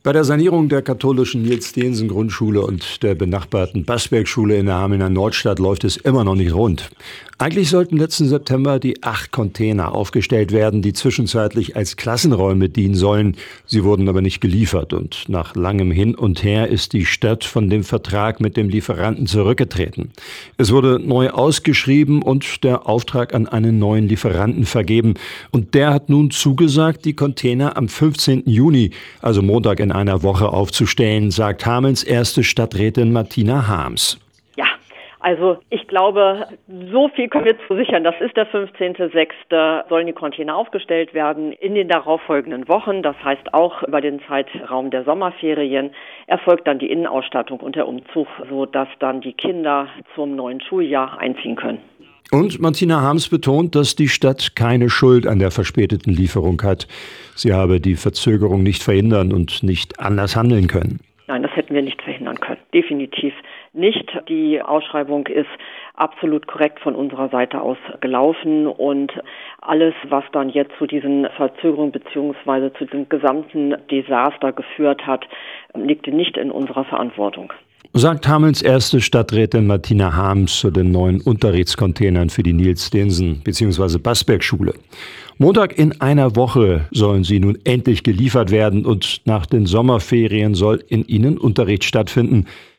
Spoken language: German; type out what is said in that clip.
Bei der Sanierung der katholischen Nils-Stehensen-Grundschule und der benachbarten Basberg-Schule in der Hamelner Nordstadt läuft es immer noch nicht rund. Eigentlich sollten letzten September die 8 Container aufgestellt werden, die zwischenzeitlich als Klassenräume dienen sollen. Sie wurden aber nicht geliefert und nach langem Hin und Her ist die Stadt von dem Vertrag mit dem Lieferanten zurückgetreten. Es wurde neu ausgeschrieben und der Auftrag an einen neuen Lieferanten vergeben. Und der hat nun zugesagt, die Container am 15. Juni, also Montag in einer Woche, aufzustellen, sagt Hamelns erste Stadträtin Martina Harms. Also ich glaube, so viel können wir zusichern. Das ist der 15.06. sollen die Container aufgestellt werden. In den darauffolgenden Wochen, das heißt auch über den Zeitraum der Sommerferien, erfolgt dann die Innenausstattung und der Umzug, sodass dann die Kinder zum neuen Schuljahr einziehen können. Und Martina Harms betont, dass die Stadt keine Schuld an der verspäteten Lieferung hat. Sie habe die Verzögerung nicht verhindern und nicht anders handeln können. Nein, das hätten wir nicht verhindern können. Definitiv nicht. Die Ausschreibung ist absolut korrekt von unserer Seite aus gelaufen und alles, was dann jetzt zu diesen Verzögerungen bzw. zu dem gesamten Desaster geführt hat, liegt nicht in unserer Verantwortung. Sagt Hamelns erste Stadträtin Martina Harms zu den neuen Unterrichtscontainern für die Nils-Stehensen bzw. Basberg-Schule. Montag in einer Woche sollen sie nun endlich geliefert werden und nach den Sommerferien soll in ihnen Unterricht stattfinden.